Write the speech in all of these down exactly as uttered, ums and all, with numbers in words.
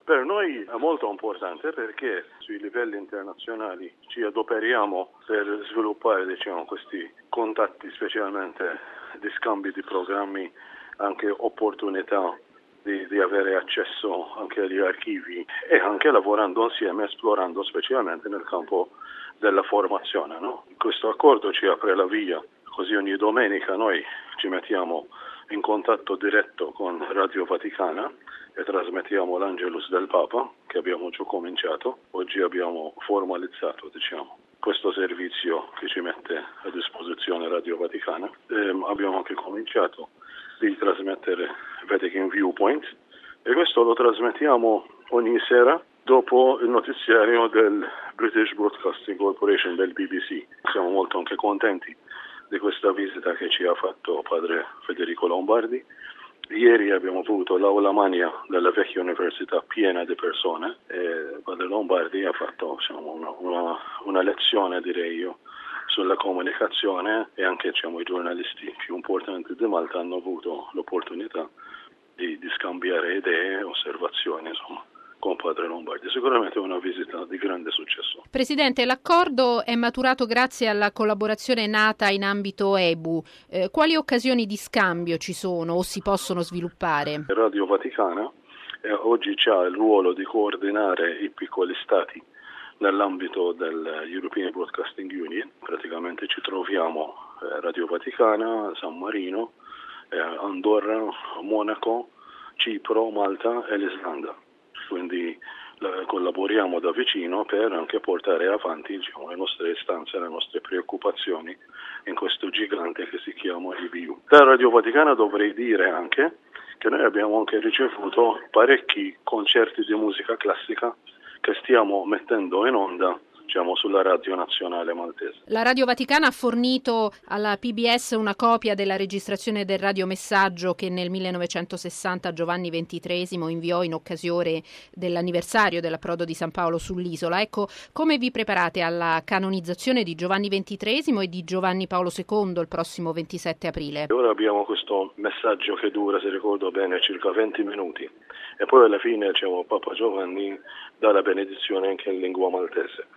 Per noi è molto importante perché sui livelli internazionali ci adoperiamo per sviluppare diciamo, questi contatti, specialmente di scambi di programmi, anche opportunità di, di avere accesso anche agli archivi e anche lavorando insieme, esplorando specialmente nel campo della formazione. No? Questo accordo ci apre la via, così ogni domenica noi ci mettiamo in contatto diretto con Radio Vaticana e trasmettiamo l'Angelus del Papa, che abbiamo già cominciato. Oggi abbiamo formalizzato diciamo, questo servizio che ci mette a disposizione Radio Vaticana. E abbiamo anche cominciato di trasmettere Vatican Viewpoint e questo lo trasmettiamo ogni sera dopo il notiziario del British Broadcasting Corporation, del B B C. Siamo molto anche contenti di questa visita che ci ha fatto padre Federico Lombardi. Ieri abbiamo avuto l'aula magna della vecchia università piena di persone e padre Lombardi ha fatto diciamo, una, una, una lezione, direi io, sulla comunicazione e anche diciamo, i giornalisti più importanti di Malta hanno avuto l'opportunità di, di scambiare idee, osservazioni, insomma, con padre Lombardi. Sicuramente è una visita di grande successo. Presidente, l'accordo è maturato grazie alla collaborazione nata in ambito E B U. Eh, quali occasioni di scambio ci sono o si possono sviluppare? Radio Vaticana eh, oggi ha il ruolo di coordinare i piccoli stati nell'ambito dell'European Broadcasting Union. Praticamente ci troviamo eh, Radio Vaticana, San Marino, eh, Andorra, Monaco, Cipro, Malta e l'Islanda. Quindi la, collaboriamo da vicino per anche portare avanti diciamo, le nostre istanze, le nostre preoccupazioni in questo gigante che si chiama E B U. Da Radio Vaticana dovrei dire anche che noi abbiamo anche ricevuto parecchi concerti di musica classica che stiamo mettendo in onda diciamo, sulla radio nazionale maltese. La Radio Vaticana ha fornito alla P B S una copia della registrazione del radiomessaggio che nel millenovecentosessanta Giovanni ventitreesimo inviò in occasione dell'anniversario dell'approdo di San Paolo sull'isola. Ecco, come vi preparate alla canonizzazione di Giovanni ventitreesimo e di Giovanni Paolo secondo il prossimo ventisette aprile? Ora abbiamo questo messaggio che dura, se ricordo bene, circa venti minuti e poi alla fine diciamo, Papa Giovanni dà la benedizione anche in lingua maltese.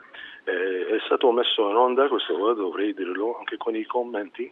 È stato messo in onda, questo dovrei dirlo, anche con i commenti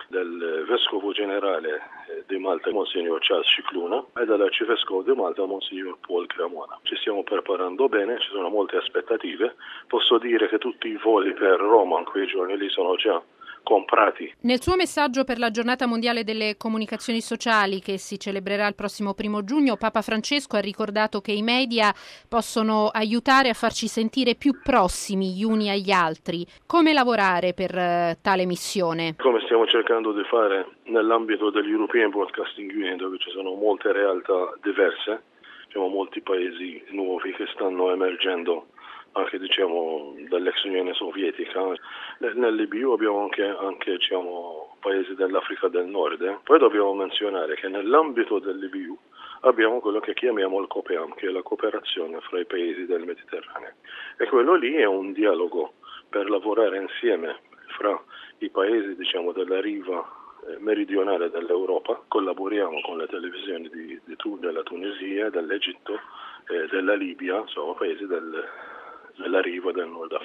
del Vescovo Generale di Malta, Monsignor Charles Cicluna, e dell'Arcivescovo di Malta, Monsignor Paul Cremona. Ci stiamo preparando bene, ci sono molte aspettative. Posso dire che tutti i voli per Roma in quei giorni lì sono già comprati. Nel suo messaggio per la Giornata Mondiale delle Comunicazioni Sociali, che si celebrerà il prossimo primo giugno, Papa Francesco ha ricordato che i media possono aiutare a farci sentire più prossimi gli uni agli altri. Come lavorare per uh, tale missione? Come stiamo cercando di fare nell'ambito dell'European Broadcasting Union, dove ci sono molte realtà diverse, diciamo molti paesi nuovi che stanno emergendo anche diciamo dall'ex Unione Sovietica. Nell'E B U abbiamo anche, anche diciamo, paesi dell'Africa del Nord. Eh. Poi dobbiamo menzionare che nell'ambito dell'E B U abbiamo quello che chiamiamo il COPEAM, che è la cooperazione fra i paesi del Mediterraneo. E quello lì è un dialogo per lavorare insieme fra i paesi diciamo della riva meridionale dell'Europa. Collaboriamo con le televisioni di, di, della Tunisia, dell'Egitto, eh, della Libia, insomma paesi del della riva del Nord